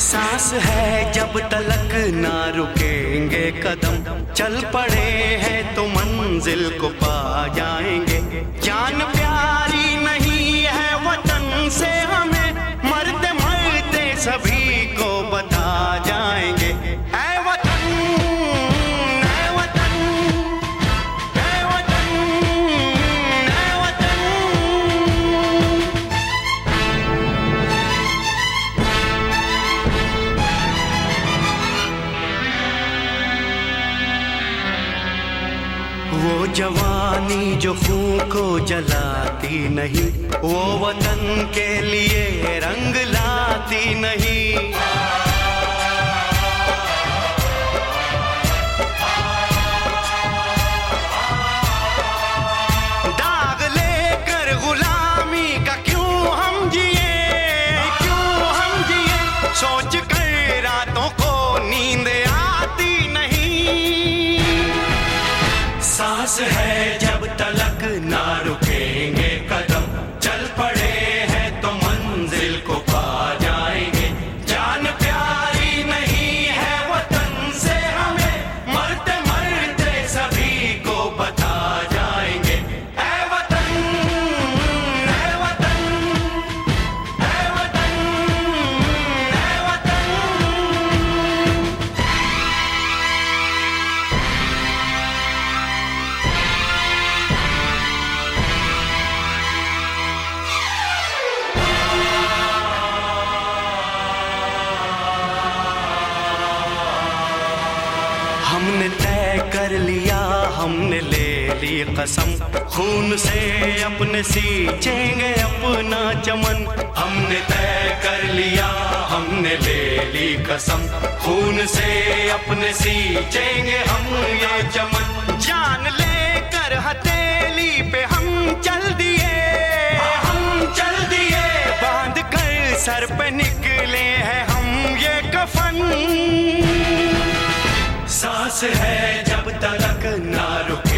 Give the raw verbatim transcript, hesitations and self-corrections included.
सांस है जब तलक ना रुकेंगे कदम, चल पड़े हैं तो मंजिल को पा जाएंगे। जान प्यारी नहीं है वतन से हमें, मरते मरते सभी को बता जाएंगे। ऐ वतन, ऐ वतन, ऐ वतन, ऐ वतन। वो जवानी जो खून को जलाती नहीं, वो वतन के लिए रंग लाती नहीं। दाग लेकर गुलामी का क्यों हम जिए, क्यों हम जिए, सोच कर रातों को नींद आती नहीं। सांस है जब तलक ना रुकेंगे कदम, चल पड़े हैं तो मंजिल को पा जाएंगे। जान प्यारी नहीं है वतन से हमें, मरते मरते सभी को बता जाएंगे। ऐ वतन, ऐ वतन, ऐ वतन, ऐ वतन। हमने तय कर लिया, हमने ले ली कसम, खून से अपने सींचेंगे अपना चमन। हमने तय कर लिया, हमने ले ली कसम, खून से अपने सींचेंगे हम ये चमन। जान लेकर हथेली पे हम चल दिए, हम चल दिए, बांध कर सर पे निकले हैं हम ये कफन। सांस है जब तलक ना रुके